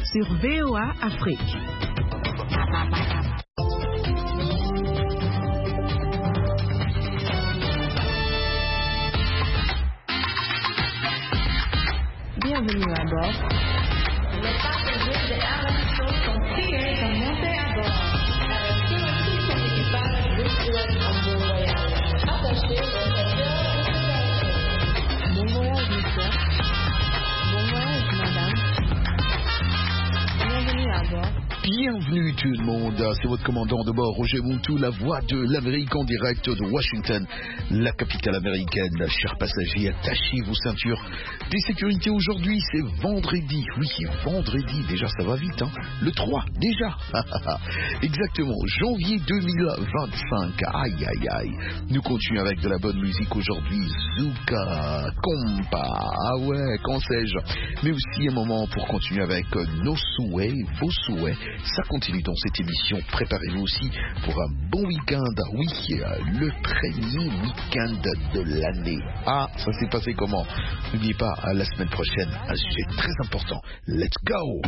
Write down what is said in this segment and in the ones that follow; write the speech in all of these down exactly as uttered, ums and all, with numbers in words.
sur V O A Afrique. Bienvenue à bord. Les passagers de Air Show sont priés de monter à bord. Avec tout son équipage, vous souhaite un bon voyage. Attachez vos ceintures de sécurité. Bon voyage, monsieur. Bon voyage, madame. Bienvenue à bord. Bienvenue tout le monde, c'est votre commandant de bord, Roger Moutou, la voix de l'Amérique en direct de Washington, la capitale américaine. Chers passagers, attachez vos ceintures de sécurité. Aujourd'hui, c'est vendredi, oui, vendredi, déjà ça va vite, hein, le trois, déjà, exactement, janvier deux mille vingt-cinq, aïe aïe aïe, nous continuons avec de la bonne musique aujourd'hui, Zuka, Compa, ah ouais, qu'en sais-je, mais aussi un moment pour continuer avec nos souhaits, vos souhaits. Ça continue dans cette émission. Préparez-vous aussi pour un bon week-end. Oui, le premier week-end de l'année. Ah, ça s'est passé comment? N'oubliez pas, à la semaine prochaine, un sujet très important. Let's go!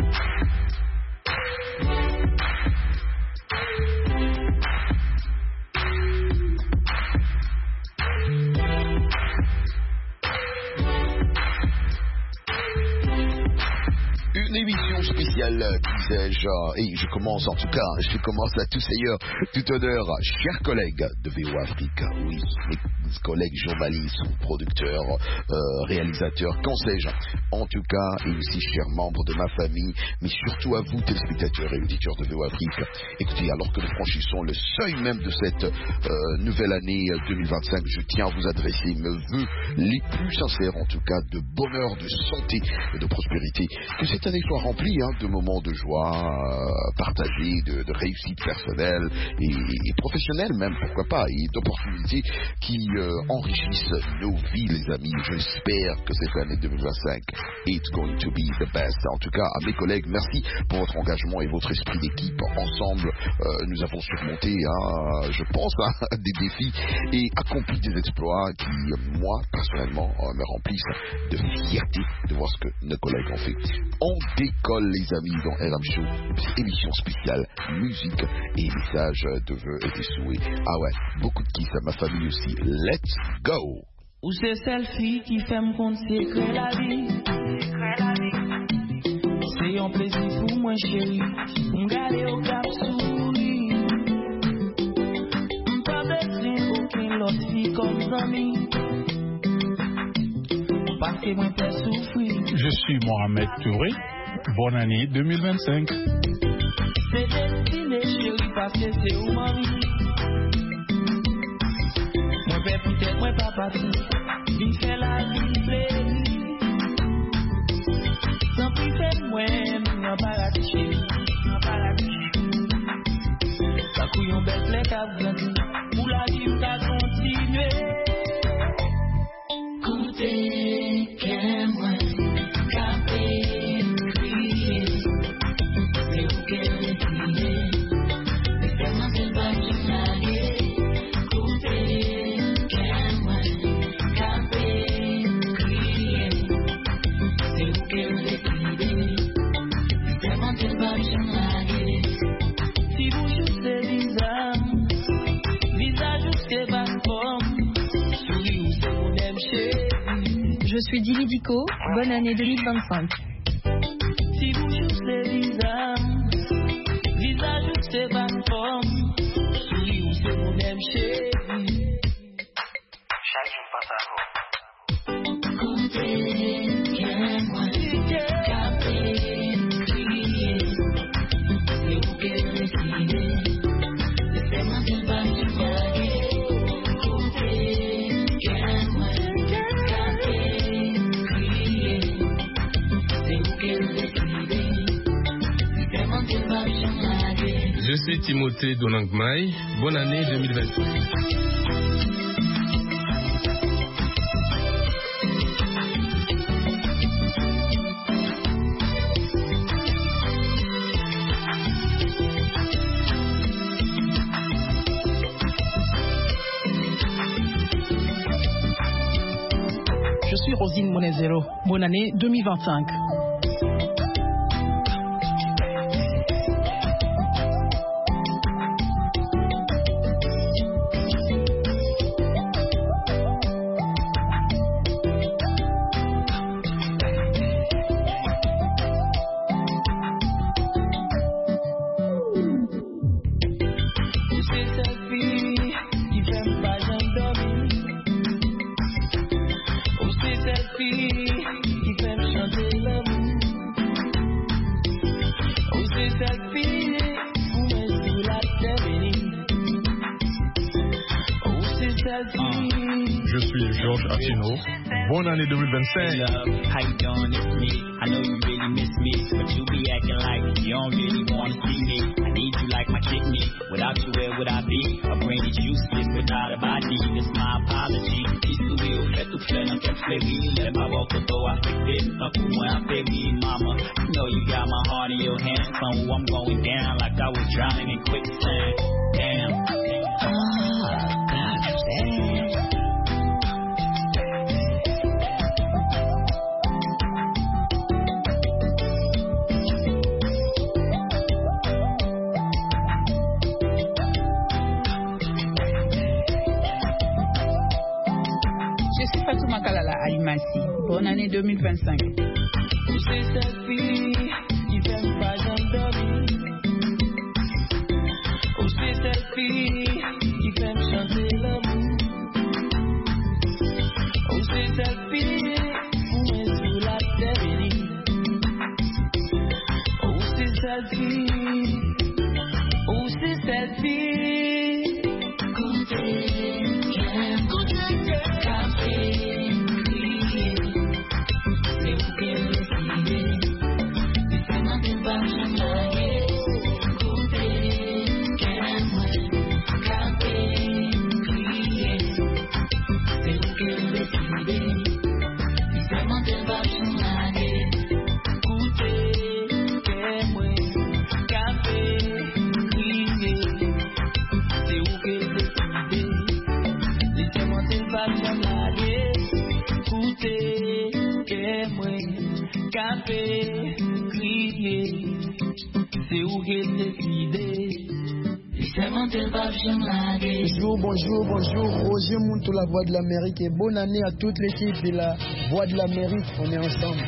Une émission spéciale, disais-je, et je commence en tout cas, je commence à tous ailleurs, tout honneur, chers collègues de V O A Afrique, oui, mes collègues journalistes, producteurs, euh, réalisateurs, qu'en sais-je, en tout cas, et aussi chers membres de ma famille, mais surtout à vous, téléspectateurs et auditeurs de V O A Afrique. Écoutez, alors que nous franchissons le seuil même de cette euh, nouvelle année deux mille vingt-cinq, je tiens à vous adresser mes vœux les plus sincères, en tout cas, de bonheur, de santé et de prospérité. Que cette année soit remplie hein, de moments de joie euh, partagés, de, de réussite personnelle et, et professionnelle même, pourquoi pas, et d'opportunités qui euh, enrichissent nos vies, les amis. J'espère que cette année deux mille vingt-cinq it's going to be the best. En tout cas, à mes collègues, merci pour votre engagement et votre esprit d'équipe. Ensemble, euh, nous avons surmonté, hein, je pense, hein, des défis et accompli des exploits qui, moi, personnellement, euh, me remplissent de fierté de voir ce que nos collègues ont fait. On décolle, les amis, dans R M Show, émission spéciale, musique et messages de vœux et des souhaits. Ah ouais, beaucoup de kiff à ma famille aussi. Let's go! Ou c'est celle fille qui fait me compte c'est que la vie, c'est un plaisir pour moi chérie, m'galer au cap souris, m'pas besoin aucune autre fille comme ami. Je suis Mohamed Touré. Bonne année deux mille vingt-cinq. C'est destiné chérie parce que c'est où ma vie. Moi père peut-être moi papa il fait la vie plaisir. Sans plus fait moi non paradis chérie, non paradis. Ça couillon belle plaie qu'a grandi pour la vie qu'a continuer. Écoutez que moi capé crier, c'est vous que le crier, c'est tellement que le bateau naguer. Écoutez que moi capé crier, c'est vous que le crier, c'est tellement que le bateau naguer. Si vous jouez visage, visage c'est pas comme. Je suis Dili Dico, bonne année deux mille vingt-cinq. Si vous jouez les visages, visage c'est pas forme, sourire ou c'est mon aime chérie. Chaque jour passe à vous. Écoutez, que moi, capé, crier, c'est vous que le crier, c'est tellement que le bateau naguer. Je suis Timothée Donangmaï. Bonne année deux mille vingt-trois. Je suis Rosine Monezero. Bonne année deux mille vingt-cinq. suis Georges Atino. Bonne année deux mille vingt-cinq. How you doing? It's me. I know you really miss me, but you be acting like you don't really want to see me. I need you like my kidney. Without you, where would I be? A brain is useless without a body. It's my apology. Isso eu feito feno que fleuri. Leva a boca do I fix it. Up when I baby mama. You know you got my heart in your hands, so I'm going down like I was drowning in quicksand. Damn. Ah, God, damn. Fatouma Kalala à Imassi. Bonne année deux mille vingt-cinq. C'est cette fille qui t'aime pas j'endormir. Oh, c'est cette fille qui fait me chanter l'amour. Oh, c'est cette fille où est sous la terre. Oh, c'est cette fille. Oh, c'est cette fille. Côté, j'aime côté, café. Bonjour, bonjour, bonjour, Roger Mountou, la Voix de l'Amérique, et bonne année à toute l'équipe de la Voix de l'Amérique, on est ensemble.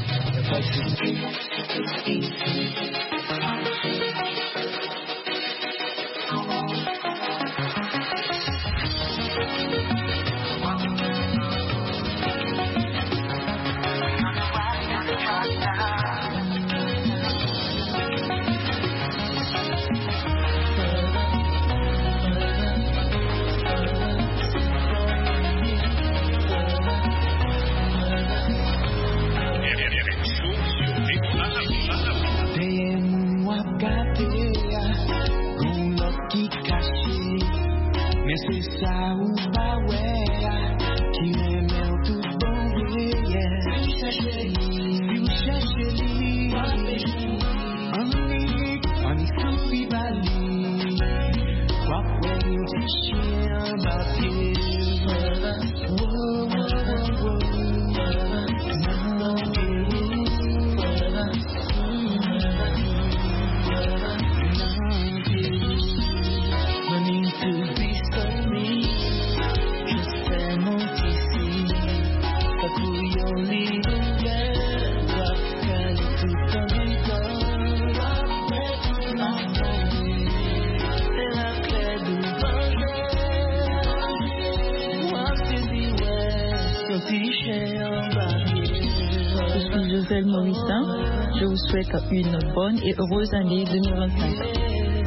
Je vous souhaite une bonne et heureuse année deux mille vingt-cinq.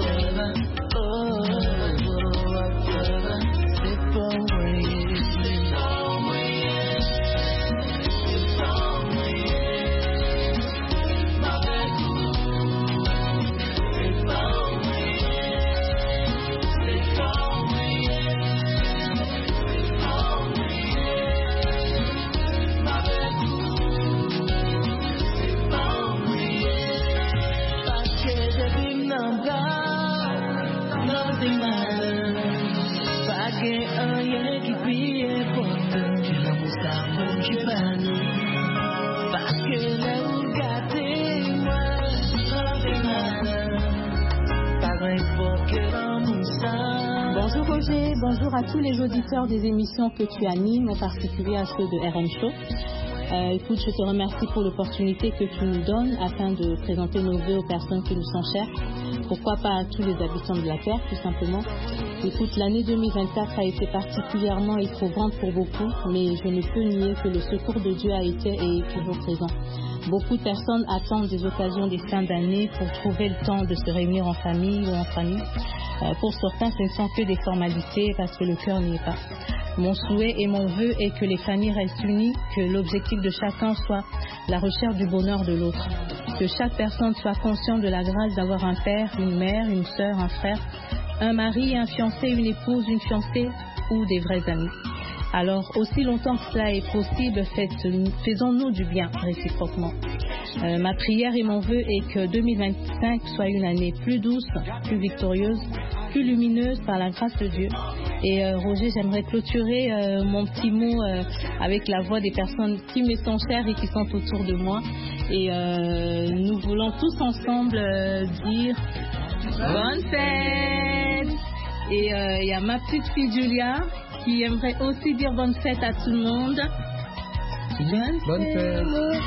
Bonjour Roger, bonjour à tous les auditeurs des émissions que tu animes, en particulier à ceux de R M Show. Euh, écoute, je te remercie pour l'opportunité que tu nous donnes afin de présenter nos vœux aux personnes qui nous sont chères. Pourquoi pas à tous les habitants de la Terre, tout simplement. Écoute, l'année deux mille vingt-quatre a été particulièrement éprouvante pour beaucoup, mais je ne peux nier que le secours de Dieu a été et est toujours présent. Beaucoup de personnes attendent des occasions des fins d'année pour trouver le temps de se réunir en famille ou en famille. Euh, pour certains, ce ne sont que des formalités parce que le cœur n'y est pas. Mon souhait et mon vœu est que les familles restent unies, que l'objectif de chacun soit la recherche du bonheur de l'autre, que chaque personne soit consciente de la grâce d'avoir un père, une mère, une sœur, un frère, un mari, un fiancé, une épouse, une fiancée ou des vrais amis. Alors, aussi longtemps que cela est possible, faites, faisons-nous du bien réciproquement. Euh, ma prière et mon vœu est que deux mille vingt-cinq soit une année plus douce, plus victorieuse, plus lumineuse par la grâce de Dieu. Et euh, Roger, j'aimerais clôturer euh, mon petit mot euh, avec la voix des personnes qui me sont chères et qui sont autour de moi. Et euh, nous voulons tous ensemble euh, dire bonne fête. Et il euh, y a ma petite fille Julia qui aimerait aussi dire bonne fête à tout le monde. Bonne, bonne fête. fête.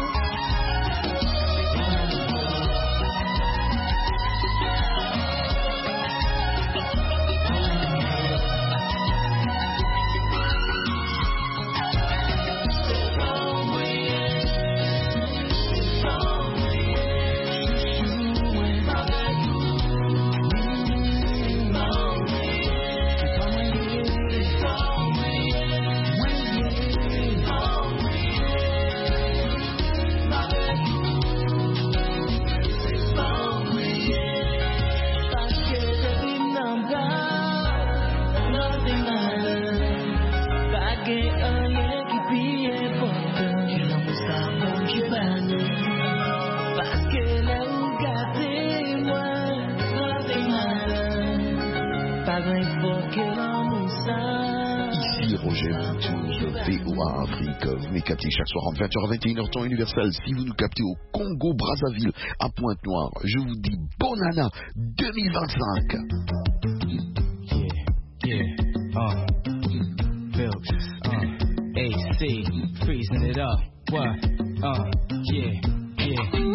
V O A Afrique, vous m'avez capté chaque soir entre vingt heures et vingt et une heures temps universel. Si vous nous captez au Congo Brazzaville à Pointe-Noire, je vous dis bonne année deux mille vingt-cinq. Yeah, yeah, uh, Phillips, uh, A C, freezing it up, what, uh, yeah, yeah.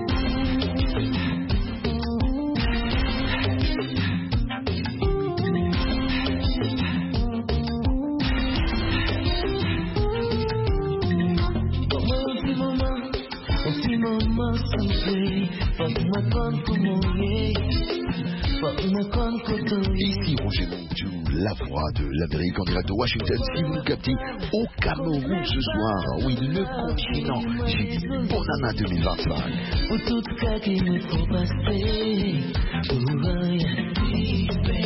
Ici Roger Montou, la voix de l'Amérique en direct de Washington. Si vous nous captez au Cameroun ce soir, oui, le continent, j'ai dit bonne année deux mille vingt-cinq. Pour tout cas qu'il me faut passer, pour rien vivre.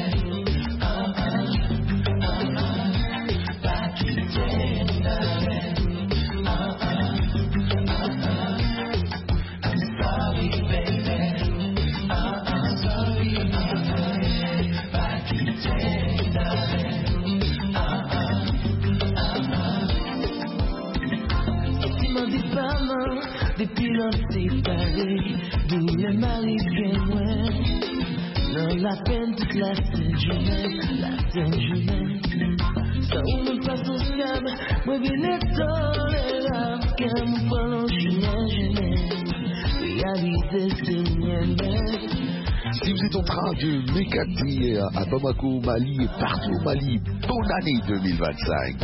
Depuis l'on séparé, d'où le mari bien loin. Non, la peine toute la sainte journée, la sainte journée. Ça ou me pas sociable, moi bien tolérable, car nous parlons chemin, chemin. Réaliser ce mien. Si vous êtes en train de m'éclater à Bamako, Mali et partout au Mali, bonne année deux mille vingt-cinq.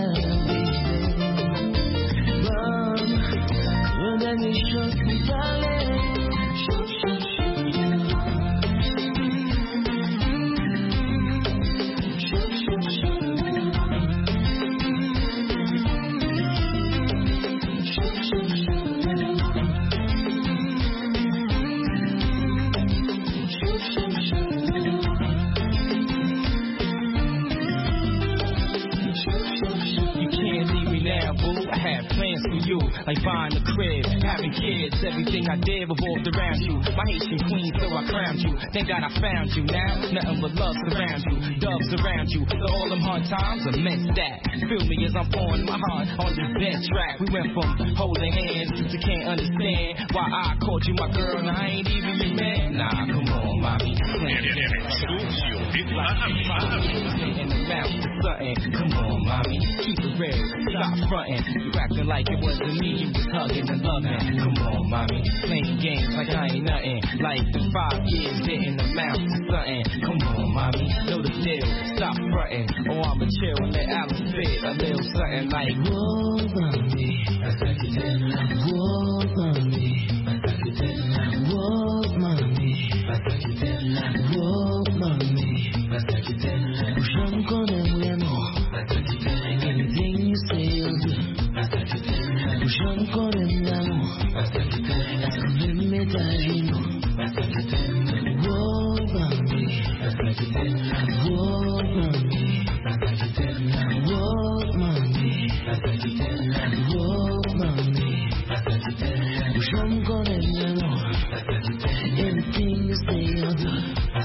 Choses qui parlent. for you, like buying a crib, having kids. Everything I did revolved around you. My Haitian queen, so I crowned you. Thank God I found you. Now nothing but love surrounds you, doves around you. So all them hard times are meant that. Feel me as I'm pouring my heart on this dead track. We went from holding hands to can't understand why I called you my girl and I ain't even your man. Nah, come on, mommy. In the mouth to something. Come on, mommy. Keep it real. Stop fronting. You acting like it wasn't me. You was hugging and loving. Come on, mommy. Playing games like I ain't nothing. Like the five years in the mouth to something. Come on, mommy. Know the deal. Stop fronting. Or I'ma chill and let Alice spit a little something like, whoa, mommy. Whoa, mommy. Whoa, mommy. Whoa, mommy. J'aime qu'on aime vraiment. Anything you say you'll do. J'aime qu'on aime l'amour. Est-ce qu'on aime métallique? Whoa, mommy. Whoa, mommy. Whoa, mommy. Whoa, mommy. J'aime qu'on aime l'amour. Anything you say you'll do.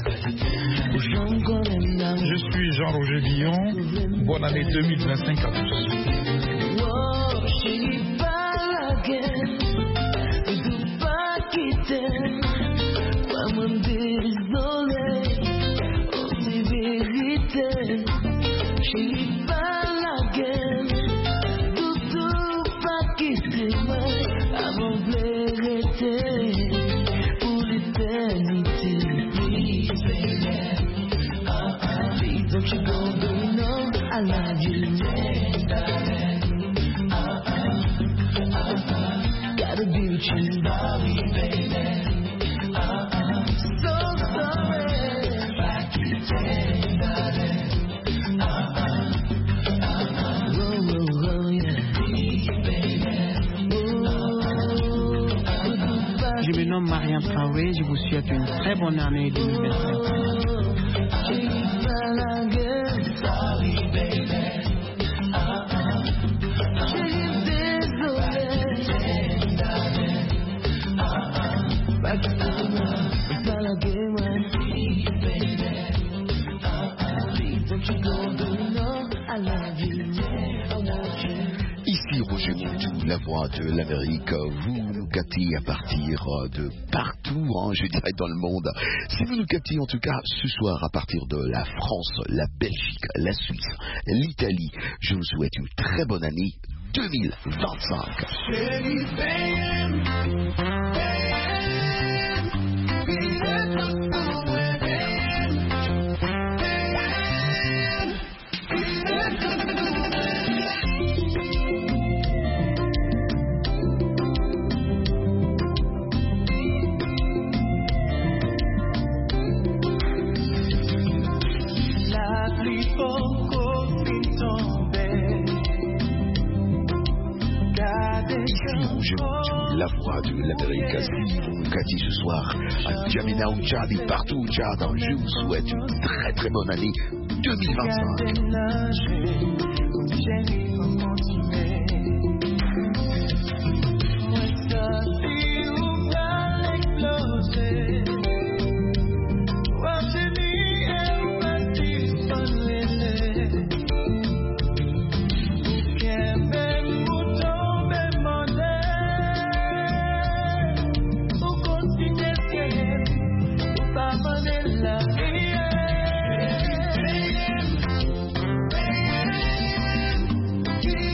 Je suis Jean-Roger Billon. Bonne année deux mille vingt-cinq à tous. Oh, chérie, pas again. Ne peux pas quitter. Moi, me désolé. Oh, c'est vérité. Chérie, pas again. Ne peux pas quitter. Moi, avant de l'arrêter. Pour l'éternité. Please, baby. Don't you go, don't you know I love you? Gotta be with you, sorry, baby. So sorry. Back in oh, oh, oh, yeah. Je me nomme Mariam Traoré, je vous souhaite une très bonne année deux mille vingt-cinq. Sorry, baby. Uh-uh. She's désolé. Uh-uh. Back to the pas la game, baby. Uh-uh. Please don't you go, don't you know I love you. I want you. Ici Roger Montou, la voix de l'Amérique. Vous nous captez à partir de partout, hein, je dirais dans le monde. Si vous nous captez en tout cas ce soir à partir de la France, la Belgique, la Suisse, l'Italie, je vous souhaite une très bonne année deux mille vingt-cinq. La voix de l'Amérique. Si vous nous captez ce soir à Jamina ou Tchad et partout au Tchad, je vous souhaite une très très bonne année deux mille vingt-cinq. Yeah.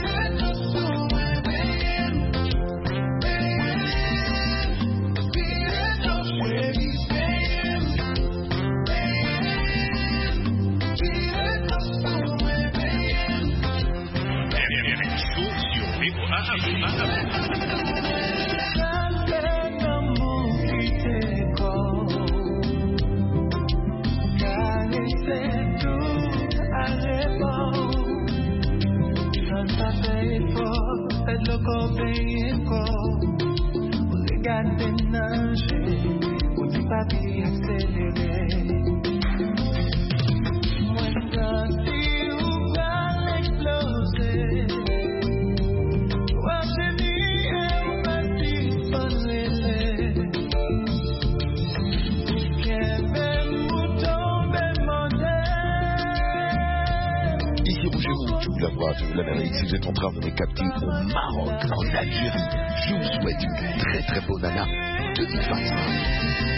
la voix de l'Amérique. Si vous êtes en train de me capter au Maroc, en Algérie, je vous souhaite une très très bonne année deux mille vingt-cinq.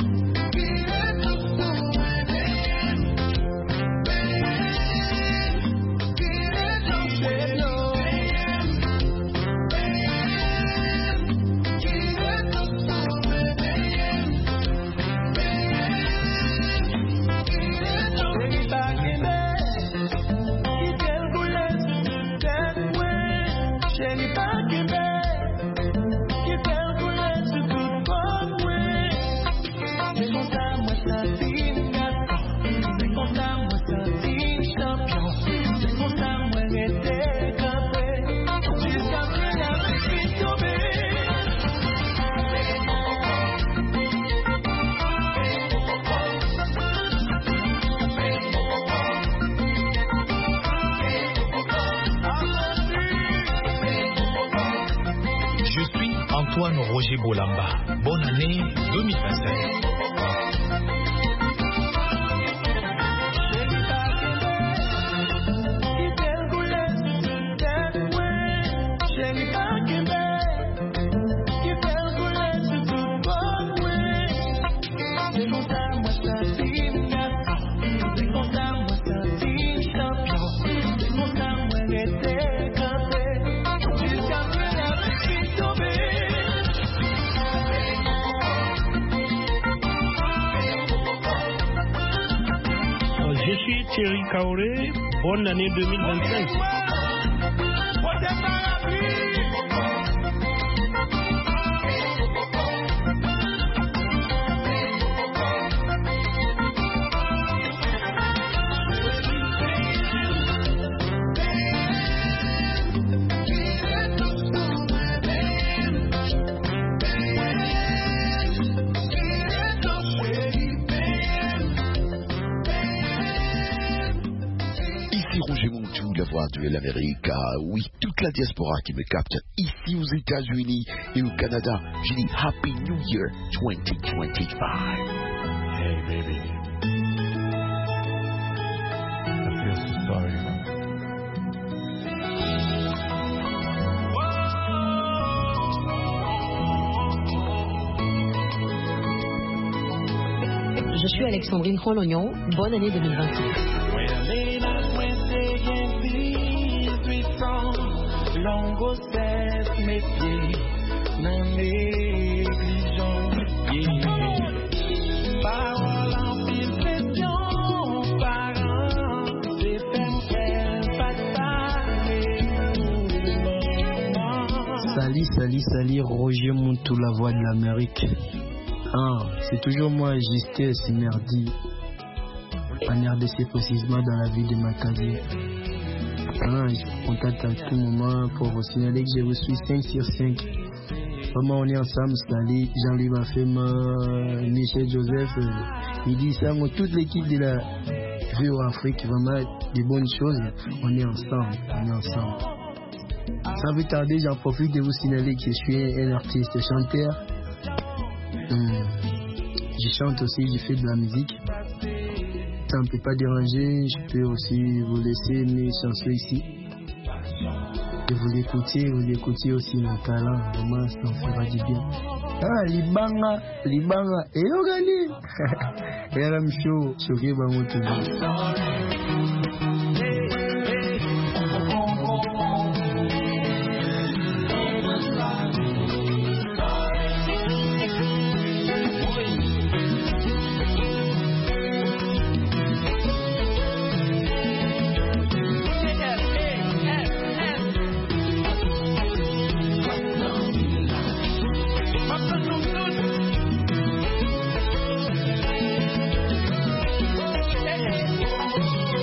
Antoine Roger Bolamba. Bonne année deux mille vingt-cinq. Thierry Kaoré, bonne année deux mille vingt-cinq. De l'Amérique, ah, oui, toute la diaspora qui me capte ici aux États-Unis et au Canada. J'ai dit Happy New Year twenty twenty-five. Hey baby, I feel so sorry. Je suis Alexandrine Rolognon. Bonne année deux mille vingt-six. Longo cesse mes pieds, nan négligeant parole en pile question, parents, c'est fait Salut, salut, salut, Roger Montou, la voix de l'Amérique. Ah, c'est toujours moi, Justin Simerdi, en R D C précisément dans la ville de Makadi. Ah, je vous contacte à tout moment pour vous signaler que j'ai reçu cinq sur cinq. Vraiment, on est ensemble, Sally, Jean-Louis Bafema, Michel Joseph, euh, il dit ça, toute l'équipe de la V O Afrique, vraiment des bonnes choses. On est ensemble, on est ensemble. Sans plus tarder, j'en profite de vous signaler que je suis un artiste chanteur. Hum, je chante aussi, je fais de la musique. Ça ne peut pas déranger, je peux aussi vous laisser mes chansons ici. Et vous l'écoutez, vous l'écoutez aussi mon talent, vraiment ça me fera du bien. Ah, Libanga, Libanga, et Ogani! Et là, je suis choqué par mon tour. Hey,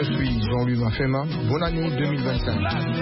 je suis Jean-Louis Mafema. Bonne année deux mille vingt-cinq.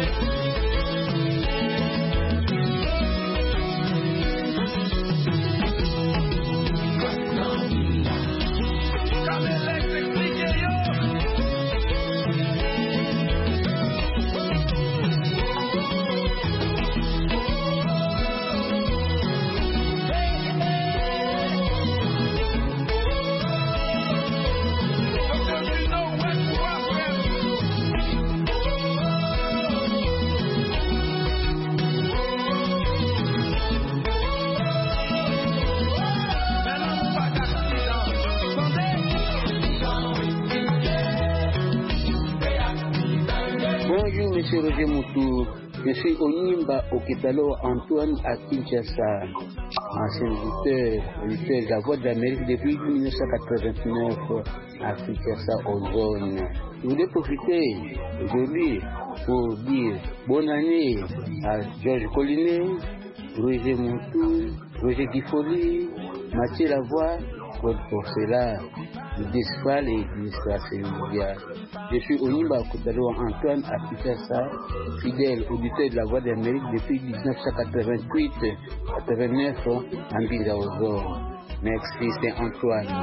Monsieur Roger Moutou, je suis au Nimba, au Ketalo, Antoine à Kinshasa, ancien auditeur, auditeur de la Voix de l'Amérique depuis mille neuf cent quatre-vingt-neuf à Kinshasa, aux zones. Je voulais profiter aujourd'hui pour dire bonne année à Georges Collinet, Roger Moutou, Roger Guifoli, Mathieu Lavoie, Claude Porcela, Desfal et Ministre Sénégal. Je suis au Nimba Kotalo Antoine à Kinshasa, fidèle auditeur de la Voix d'Amérique depuis dix-neuf cent quatre-vingt-huit quatre-vingt-neuf en Ville aux Ors. Merci, c'est Antoine.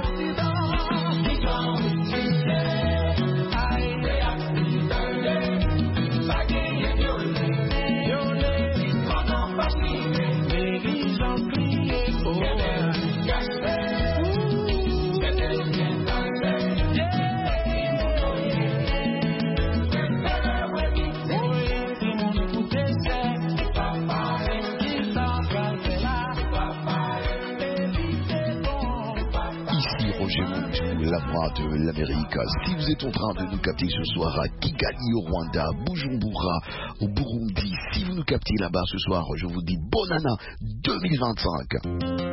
La voix de l'Amérique. Si vous êtes en train de nous capter ce soir à Kigali au Rwanda, Bujumbura au Burundi, si vous nous captez là-bas ce soir, je vous dis bonne année deux mille vingt-cinq.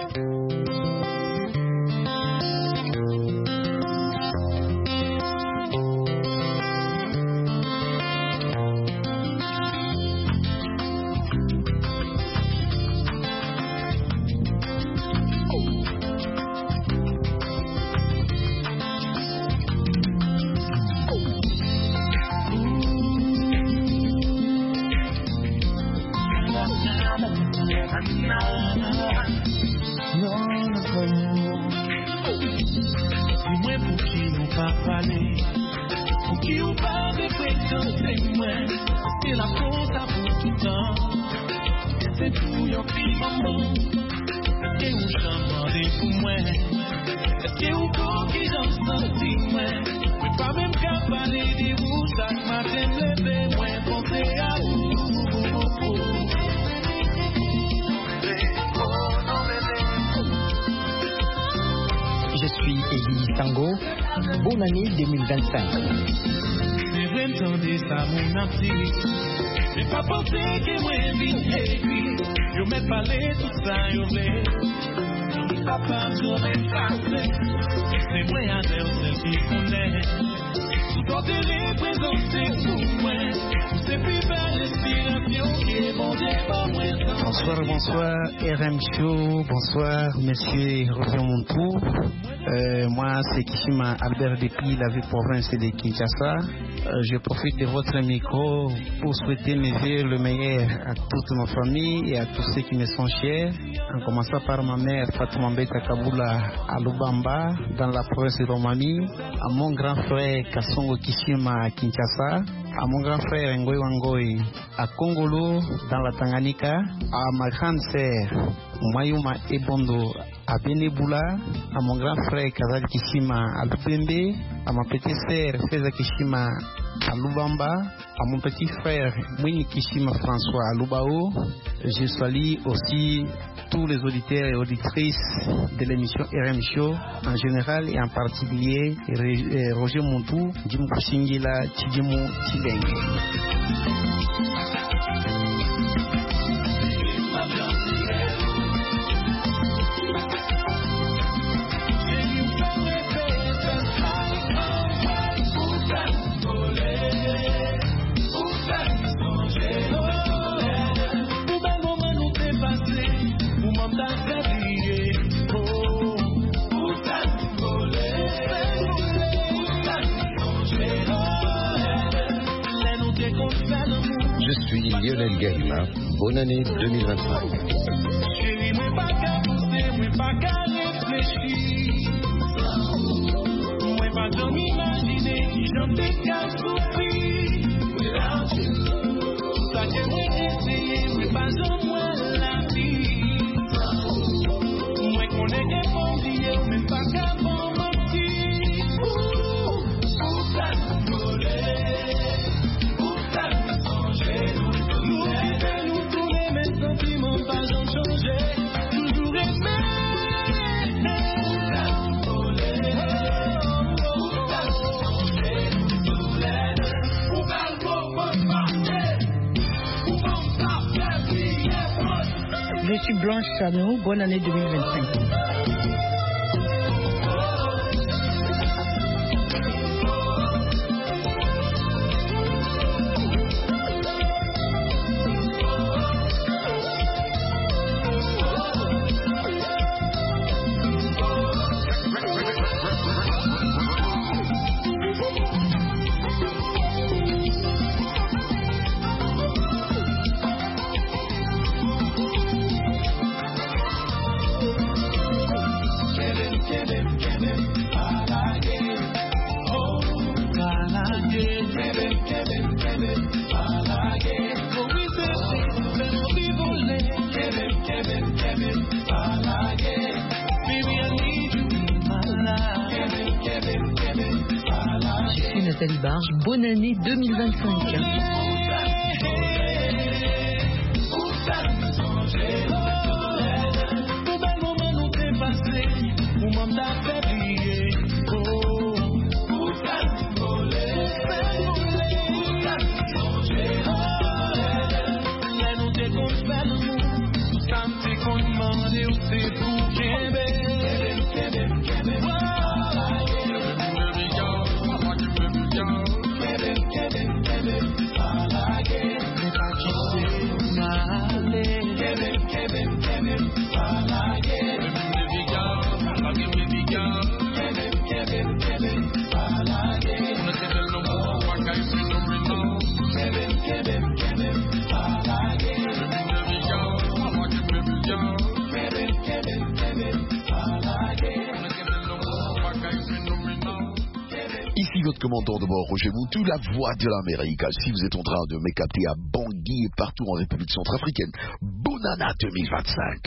Je suis Elie Tango. Bonne année deux mille vingt-cinq. J'ai pas pensé que moi invité puis yo m'ai parlé tout ça yo blé papa je vais passer c'est moi à dire ce qui connaît tout doit te représenter pour moi c'est plus belle inspiration qui est bon Dieu pas moi. Bonsoir, bonsoir R M Show, bonsoir monsieur Roger Moutou. Euh, moi c'est Kishima Albert depuis la ville province de Kinshasa. Euh, je profite de votre micro pour souhaiter mes vœux le meilleur à toute ma famille et à tous ceux qui me sont chers, en commençant par ma mère Fatouma Mbeka Kabula à Lubamba dans la province de Romani, à mon grand frère Kasongo Kishima à Kinshasa, à mon grand frère Ngoy Wangoy à Kongolo dans la Tanganyika, à ma grande sœur Mayuma Ebondo à Beneboula, à mon grand frère Kazal Kishima à Lubembe, à ma petite sœur Feza Kishima à Lubamba, à mon petit frère Mwini Kishima François à Lubao. Je salue aussi tous les auditeurs et auditrices de l'émission R M Show en général et en particulier Roger Moutou, Jim Kushingila, Chidimu Chilenge. Oh, suis Lionel Gaïma. Bonne année deux mille vingt-cinq. Chérie, moi pas qu'à penser, moi pas qu'à réfléchir. Moi pas jamais imaginer qui j'en t'ai qu'à souffrir. Without you, tout ça que moi essayer, moi pas jamais la vie. Moi qu'on est qu'à oublier, moi pas qu'à mentir. Ouh, où ça nous voler, où ça nous changer, nous aider, nous tourner, mes sentiments pas jamais changer. Toujours aimer. Je suis Blanche Sano, bonne année deux mille vingt-cinq. Nathalie Barge, bonne année deux mille vingt-cinq. Votre commandant de bord, Roger Moutou, la voix de l'Amérique. Si vous êtes en train de me capter à Bangui et partout en République centrafricaine, bonne année deux mille vingt-cinq.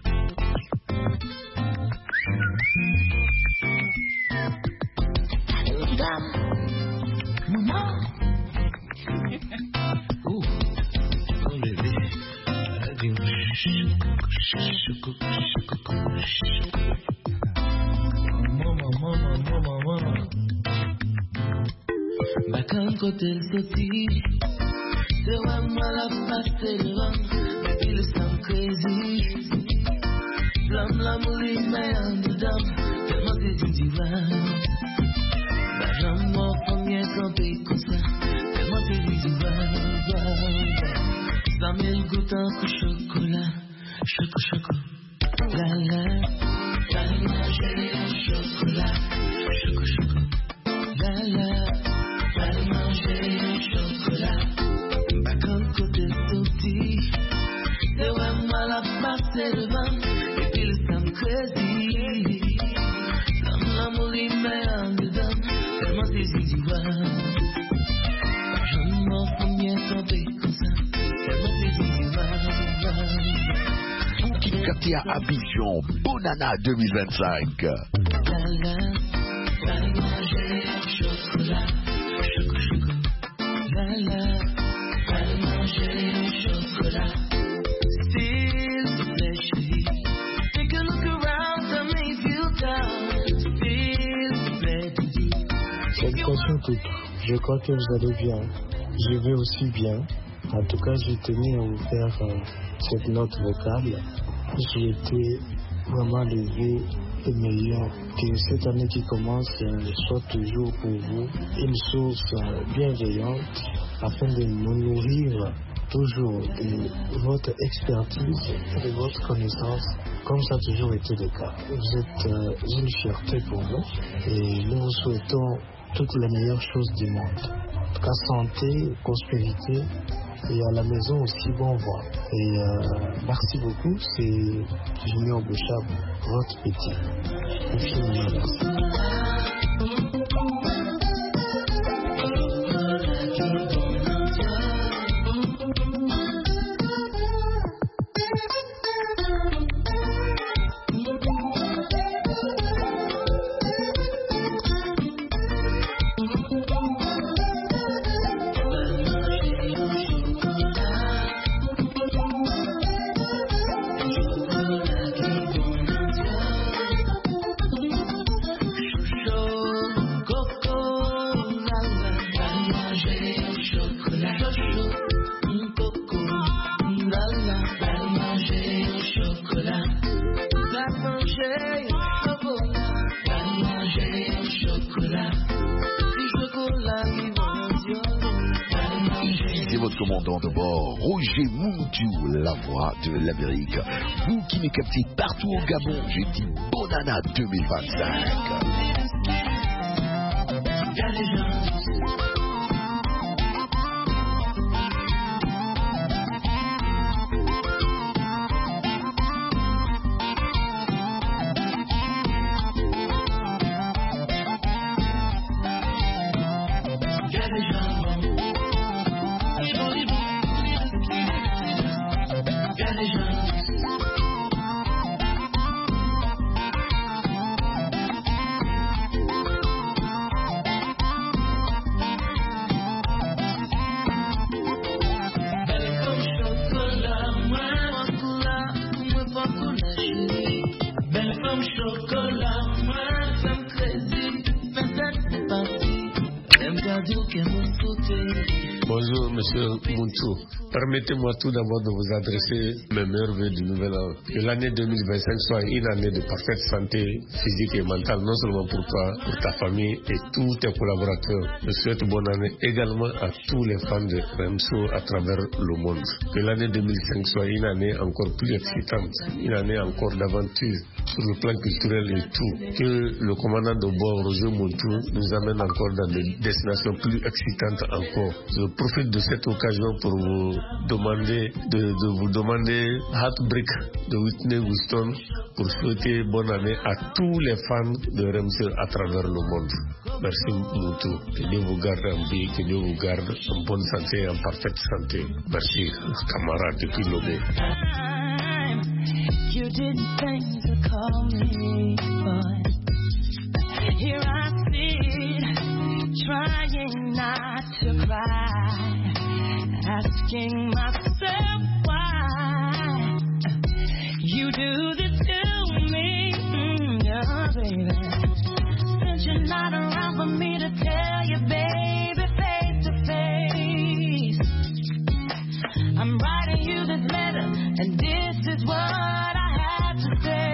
Bakan kote l soti, se wè mwa la pase l vang, depi le sam crazy. Blam la mouri mè an di dam, telman se di divan. Bajan mwa fangye kampe konsa, telman se di divan. Sa me l goutan kou chokola, choko choko, la la. La la jere chokola, choko choko, la la. Manger chocolat, bakan kote soti, se wè mwa la pase devan, epi le sam crazy. Sam la mouri mè an de dam, telman se zidiwan. Jan mwa fanyè kampe konsa, telman se zidiwan. Vous qui me captez à Abidjan, bonne année deux mille vingt-cinq. La la, la manger chocolat. La la, allez manger le chocolat. S'il te plaît, chérie, take a look around, tell me if you down. S'il te plaît, Didi. Salutations toutes, je crois que vous allez bien. Je vais aussi bien. En tout cas, je tenais à vous faire euh, cette note vocale. J'ai été vraiment levé et meilleur. Que cette année qui commence euh, soit toujours pour vous une source euh, bienveillante afin de nous nourrir toujours de votre expertise et de votre connaissance, comme ça a toujours été le cas. Vous êtes euh, une fierté pour nous et nous vous souhaitons toutes les meilleures choses du monde. En tout cas, santé, prospérité Et à la maison aussi, bon vent. Et euh, merci beaucoup, c'est Junior Bouchab, votre petit. Infiniment merci. Commandant de bord, Roger Moundiou, la voix de l'Amérique. Vous qui me captez partout au Gabon, j'ai dit bonne année deux mille vingt-cinq. Bonjour Monsieur Mountou, permettez-moi tout d'abord de vous adresser mes meilleurs vœux du nouvel an. Que l'année deux mille vingt-cinq soit une année de parfaite santé physique et mentale, non seulement pour toi, pour ta famille et tous tes collaborateurs. Je souhaite bonne année également à tous les fans de Remso à travers le monde. Que l'année deux mille cinq soit une année encore plus excitante, une année encore d'aventure sur le plan culturel et tout. Que le commandant de bord, Roger Mountou, nous amène encore dans des destinations plus excitantes encore. Je profite de cette occasion pour vous demander de, de vous demander Heartbreak de Whitney Houston pour souhaiter bonne année à tous les fans de Remse à travers le monde. Merci Moutou. Que Dieu vous garde en vie, que Dieu vous garde en bonne santé, en parfaite santé. Merci camarade depuis Lobé. You didn't think to call me, but here I sit, trying not to cry, asking myself why you do this to me, mm, yeah, baby. Since you're not around for me to tell you, baby, face to face, I'm writing you this letter, and this is what I have to say.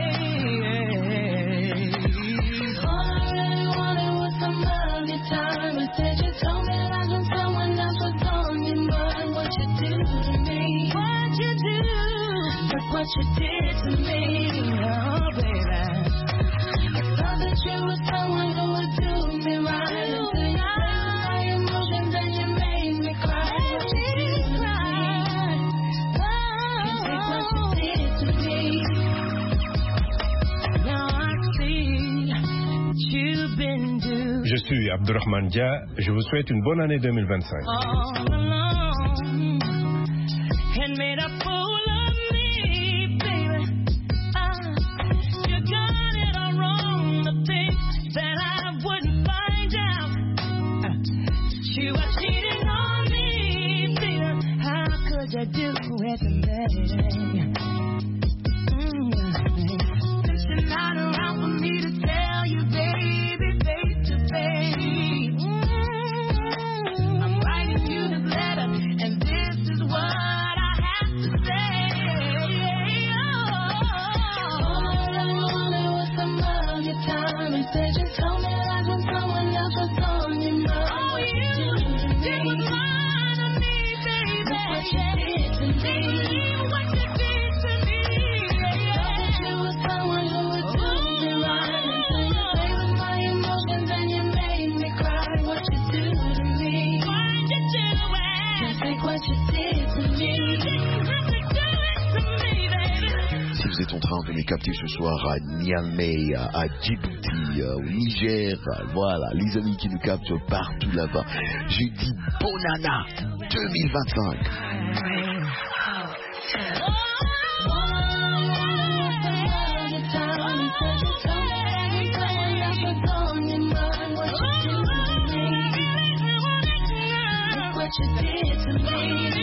All I really wanted was some of your time. Instead, you told me that when someone else was on your mind. What you do to me? What you do? Look what you did to me, oh baby. I thought that you were someone who would do me right. Until you played my emotions and you made me cry. What you do to me? Can't take what you did to me. Now I see what you've been doing. Je suis Abdurrahman Dia, je vous souhaite une bonne année deux mille vingt-cinq. All alone and made a fool of me, baby. Ah, you got it all wrong to think that I wouldn't find out uh, that you were cheating on me, baby. How could you do it to me? Mm, since you're not around for me to tell you, baby, face to face. Mm, I'm writing you this letter, and this is what I have to say. Oh, all I really wanted was some of your time. Instead, you told me lies when someone else was on your mind. Oh, you did was lying to me, baby. Look what you did to me. What you did to me. Thought that you were someone who would do me right. Until you played with my emotions and you made me cry. What you do to me? Why'd you do it? Can't take what you did. vous êtes en train de me capter ce soir à Niamey, à Djibouti, au Niger, voilà, les amis qui nous captent partout là-bas. J'ai dit Bonana deux mille vingt-cinq. What you did to me,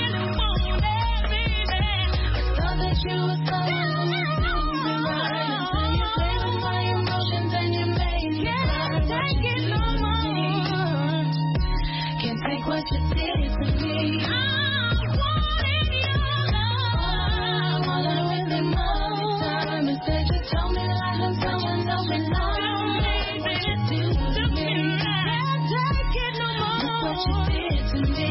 thought that you were someone who was doing me right until you played with my emotions and you made me cry. What you did to me, can't take what you did to me. I wanted you, I wanna win them all the time. Instead you told me lies and someone told me lies. What you do to me, can't take it no more. Look what you did to me.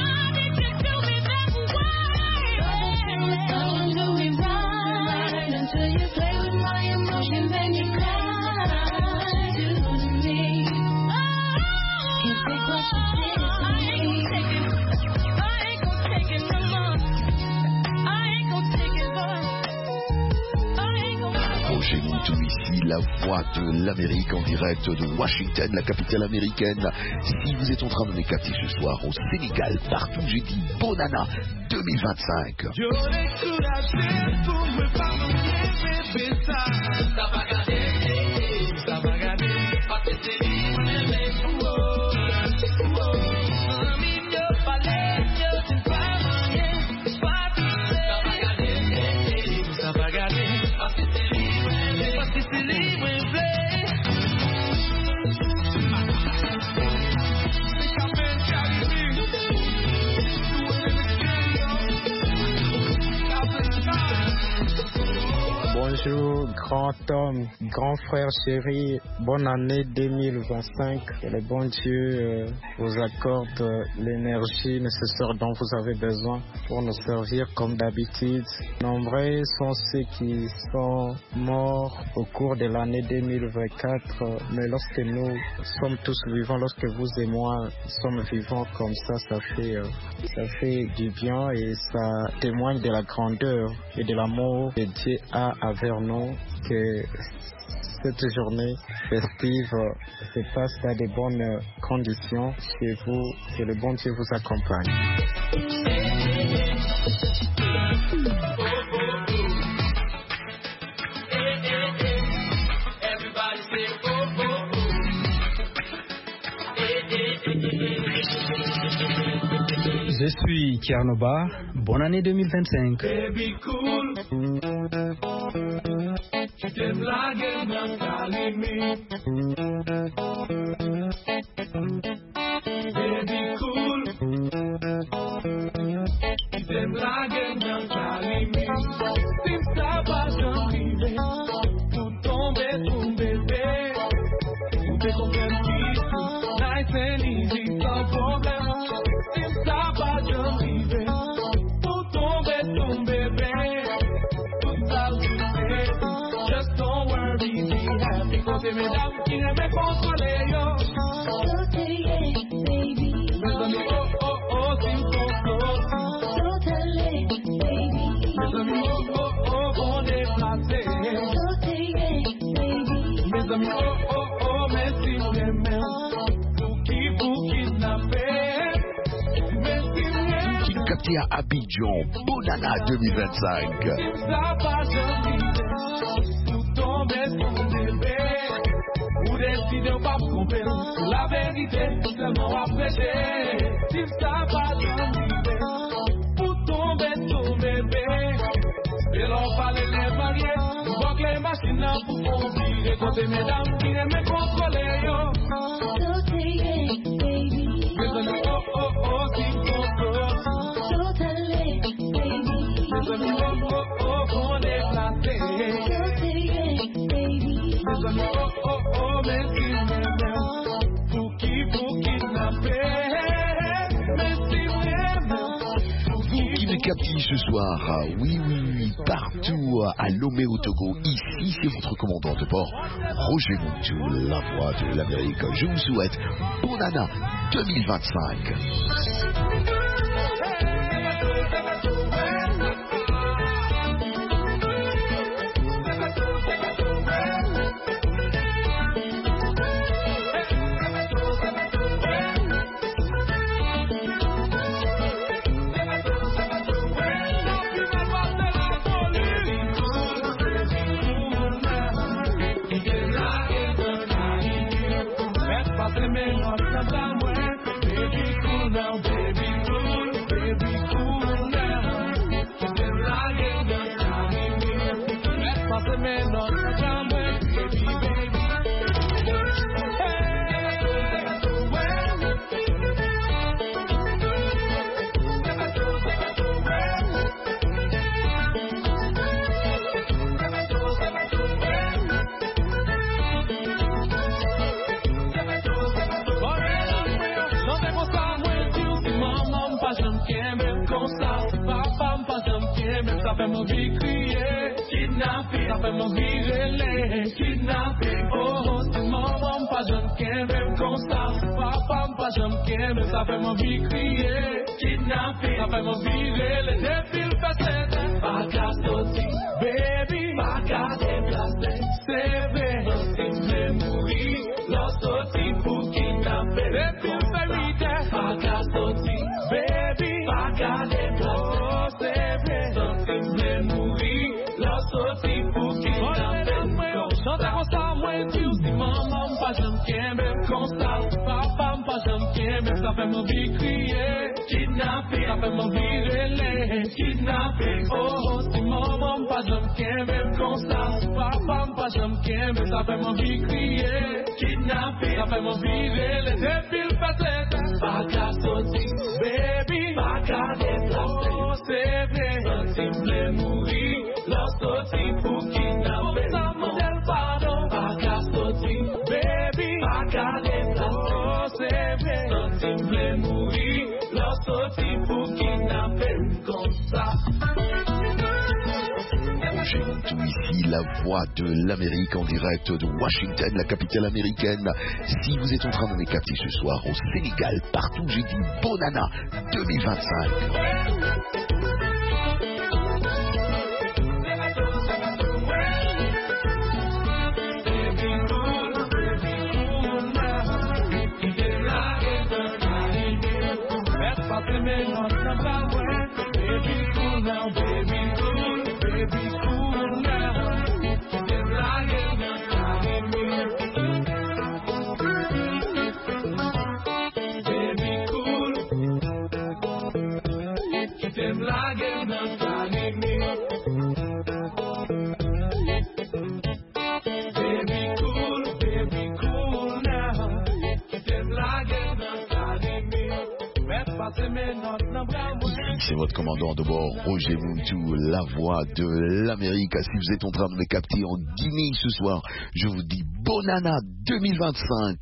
Roger Moutou ici, la voix de l'Amérique en direct de Washington, la capitale américaine. Si vous êtes en train de me capter ce soir au Sénégal, partout, j'ai dit Bonana deux mille vingt-cinq. Bonjour, grand homme, grand frère chéri, bonne année deux mille vingt-cinq. Que le bon Dieu euh, vous accorde euh, l'énergie nécessaire dont vous avez besoin pour nous servir comme d'habitude. Nombreux sont ceux qui sont morts au cours de l'année deux mille vingt-quatre, mais lorsque nous sommes tous vivants, lorsque vous et moi sommes vivants comme ça, ça fait, euh, ça fait du bien et ça témoigne de la grandeur et de l'amour que Dieu a envers nous, que cette journée festive se passe dans de bonnes conditions chez vous, que le bon Dieu vous accompagne. Je suis Tiernoba, bonne année deux mille vingt-cinq. Baby cool, tu t'aimes la gueule dans ta limite. Baby cool, tu t'aimes la gueule dans ta limite. Si ça va j'arriver, pour tomber ton bébé, pour te comprendre vite, nice and easy, sans problème. Ça va j'arriver pour tomber ton bébé. Tout ça arrivé. Just don't worry, be happy. Côté mesdames qui n'aiment consoler yo. Mes amis oh oh oh s'il faut mes amis oh oh oh vont déplacer. Mes amis oh oh oh mais si vous aimez pour qui vous kidnapper. Capté à Abidjan, Bonana deux mille vingt-cinq. Ou décider pas tromper, la vérité seulement à prêcher. Si ça va t'arriver, pour tomber ton bébé. Et l'on parle les mariés, nous voit que les machines pour conduire. Côté mesdames qui aiment contrôler yo. Mes amis oh oh oh s'il faut Capti ce soir, oui, oui, oui, partout à Lomé au Togo. Ici, c'est votre commandant de bord, Roger Moutou, la voix de l'Amérique. Je vous souhaite Bonana deux mille vingt-cinq. ça fait mon vie crier. Kidnappé, ça fait mon vie relais. Kidnappé, oh, c'est maman, pas jeune qu'elle même constat. Papa, pas jeune qu'elle même, ça fait mon vie crier. Kidnappé, ça fait mon vie relais. Depuis le passé, pas qu'à sauter, baby, pas qu'à déplacer. C'est vrai, si je mourir, l'on sauter pour kidnapper. Depuis le vérité, pas qu'à sauter, baby, pas qu'à déplacer. Oh, c'est vrai, si je mourir, l'on sauter pour kidnapper. Chante constant, moi, Dieu, si maman, pas j'aime qu'elle même constat. Papa, pas j'aime qu'elle même, ça fait mon vie crier. Kidnappé, ça fait mon vie relais. Kidnappé, oh, si maman, pas j'aime qu'elle même constat. Papa, pas j'aime qu'elle même, ça fait mon vie crier. Kidnappé, ça fait mon vie relais. Depuis le passé, pas qu'à sauter, baby, pas qu'à déplacer. Oh, c'est vrai, si je voulais mourir, l'on sauter pour kidnapper. Pardon, pas qu'à sauter, baby, pas qu'à déplacer. Oh, c'est vrai, quand tu voulais mourir, l'on sauter pour kidnapper comme ça. Tout ici, la voix de l'Amérique en direct de Washington, la capitale américaine. Si vous êtes en train de me capter ce soir au Sénégal, partout, j'ai dit Bonana deux mille vingt-cinq. C'est votre commandant de bord, Roger Muntu, la voix de l'Amérique. Si vous êtes en train de me capter en Guinée ce soir, je vous dis Bonana deux mille vingt-cinq.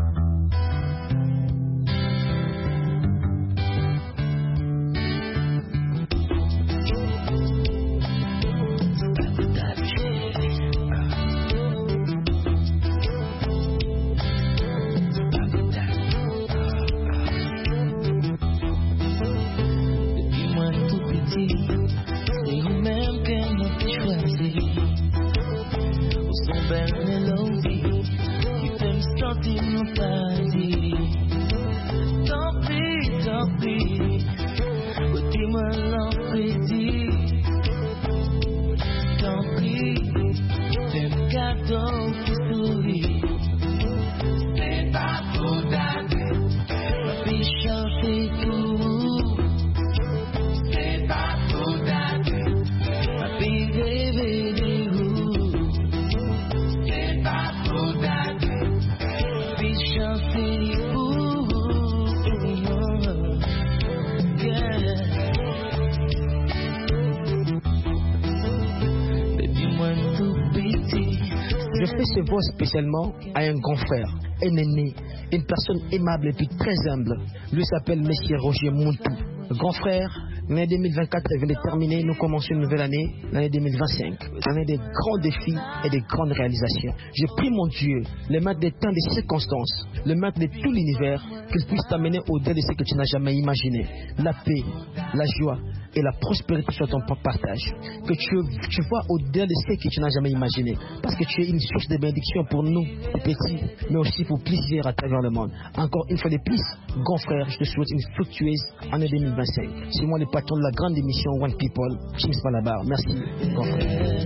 Spécialement à un grand frère, un aîné, une personne aimable et puis très humble. Lui s'appelle Monsieur Roger Muntu. Grand frère, l'année deux mille vingt-quatre vient de terminer, nous commençons une nouvelle année, l'année deux mille vingt-cinq. L'année des grands défis et des grandes réalisations. Je prie mon Dieu, le maître des temps et des circonstances, le maître de tout l'univers, qu'il puisse t'amener au-delà de ce que tu n'as jamais imaginé. La paix, la joie et la prospérité sur ton partage. Que tu, tu vois au-delà de ce que tu n'as jamais imaginé. Parce que tu es une source de bénédiction pour nous, les petits, mais aussi pour plusieurs à travers le monde. Encore une fois de plus, grand frère, je te souhaite une fructueuse année deux mille vingt-cinq. C'est moi le patron de la grande émission One People, James Malabar. Merci, grand frère.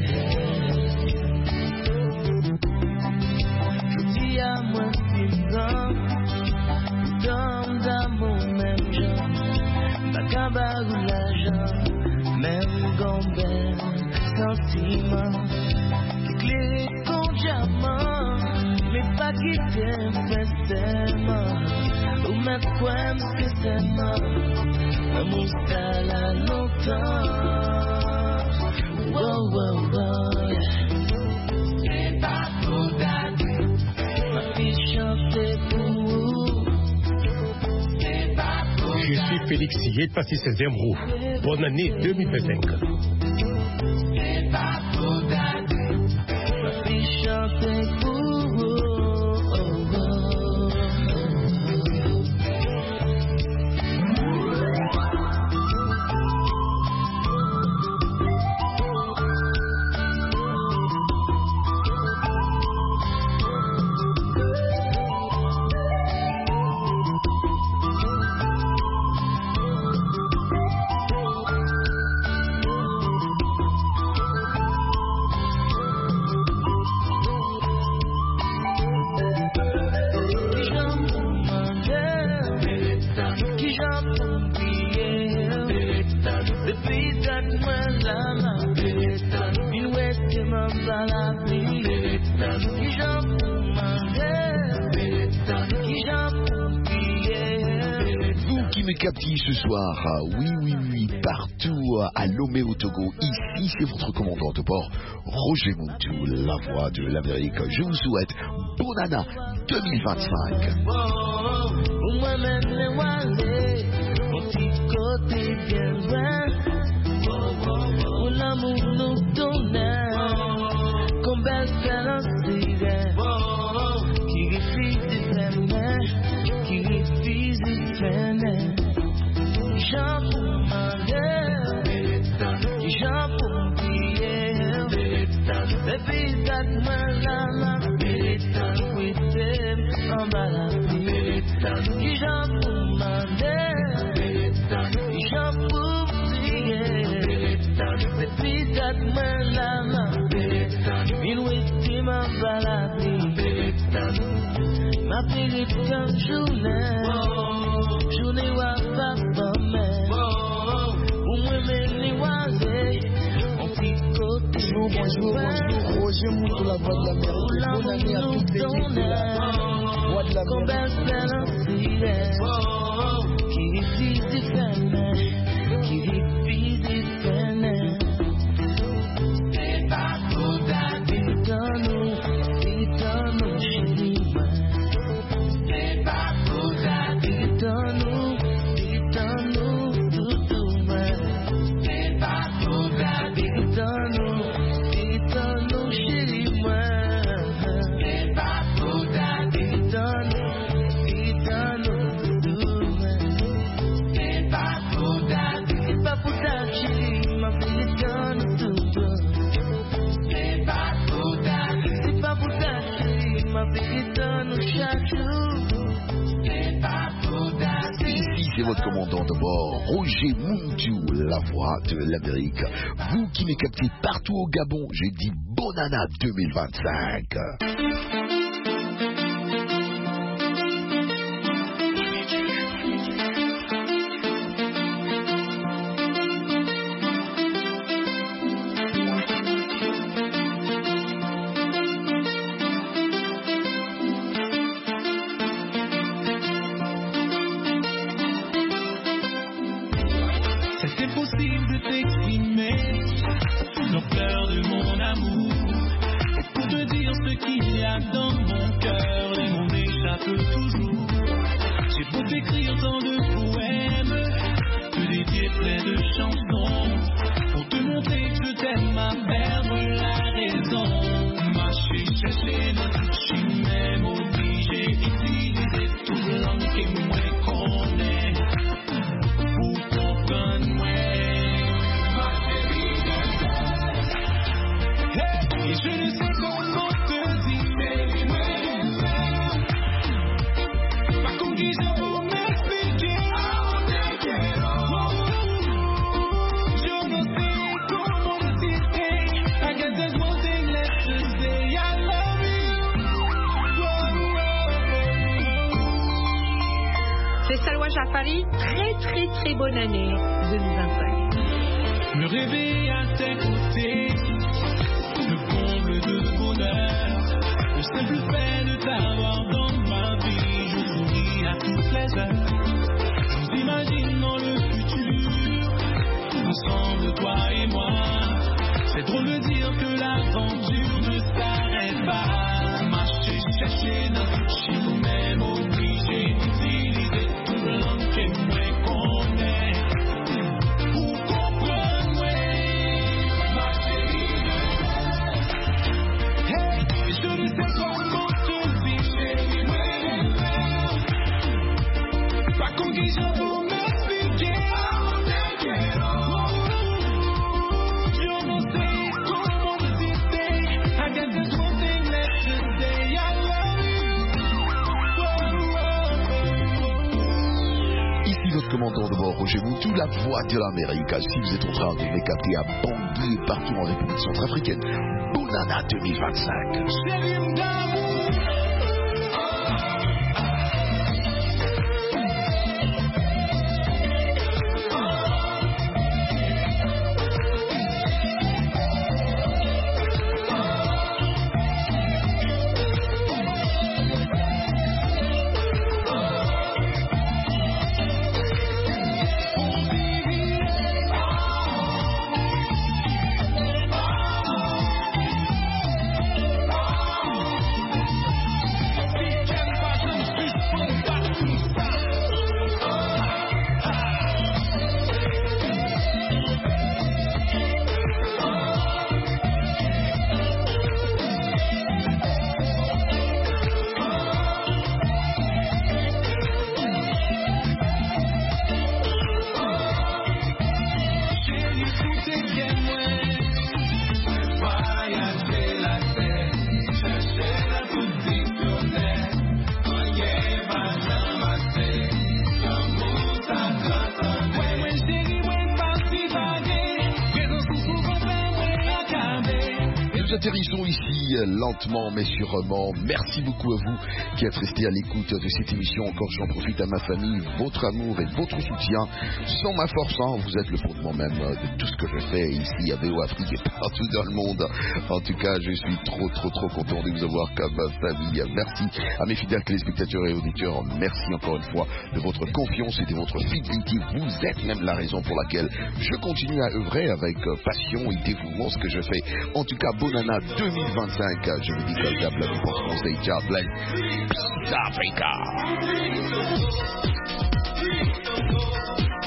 Je dis à moi, d'homme d'amour, même genre, Bakaba ou l'argent, même gombel, sentiment, éclairé ton diamant, mais pas qui t'aime forcément, ou même quoi spécialement, un moustache à longtemps, wow, wow, wow, c'est pas pour dater, ma fille chante pour vous. Je suis Félix Yet, passé seizième roue. Bonne année deux mille vingt-cinq. Captive ce soir, oui, oui, oui, partout à Lomé au Togo. Ici, c'est votre commandant de bord, Roger Muntu, la voix de l'Amérique. Je vous souhaite bonne année deux mille vingt-cinq. Jean pour manger, Jean pour prier, depuis that man la la, with them en bas la vie. Jean pour manger, Jean pour prier, depuis that man la la, with them en bas la vie. Ma périte comme journée, journée wa papa. Bonjour, bonjour, bonjour, Roger Muntu, la voix de l'Amérique. Bonne année à toutes les équipes de la voix de C'est votre commandant de bord, Roger Muntu, la voix de l'Amérique. Vous qui me captez partout au Gabon, j'ai dit bonne année deux mille vingt-cinq. Paris, très très très bonne année deux mille vingt-cinq. Me rêver à tes côtés, le comble de bonheur, le simple fait de t'avoir dans ma vie, je souris à toutes les heures. Je nous imagine dans le futur, ensemble toi et moi. C'est drôle de dire que l'aventure ne s'arrête pas. Marcher, chercher notre chimère, même obligé d'utiliser tout le long qu'est moins con. entendre d'abord Roger Moutou, la voix de l'Amérique. Si vous êtes en train de les capter à Bangui et partout en République centrafricaine, bonne année deux mille vingt-cinq. Atterrissons ici lentement mais sûrement. Merci beaucoup à vous qui êtes restés à l'écoute de cette émission. Encore j'en profite à ma famille, votre amour et votre soutien. Sans ma force, hein, vous êtes le fondement même de tout ce que je fais ici à V O Afrique et partout dans le monde. En tout cas, je suis trop trop trop content de vous avoir comme famille. Merci à mes fidèles téléspectateurs et auditeurs. Merci encore une fois de votre confiance et de votre fidélité. Vous êtes même la raison pour laquelle je continue à œuvrer avec passion et dévouement ce que je fais. En tout cas, bonne année deux mille vingt-cinq, je vous dis comme d'hab, la Conseil God bless. Peace Africa.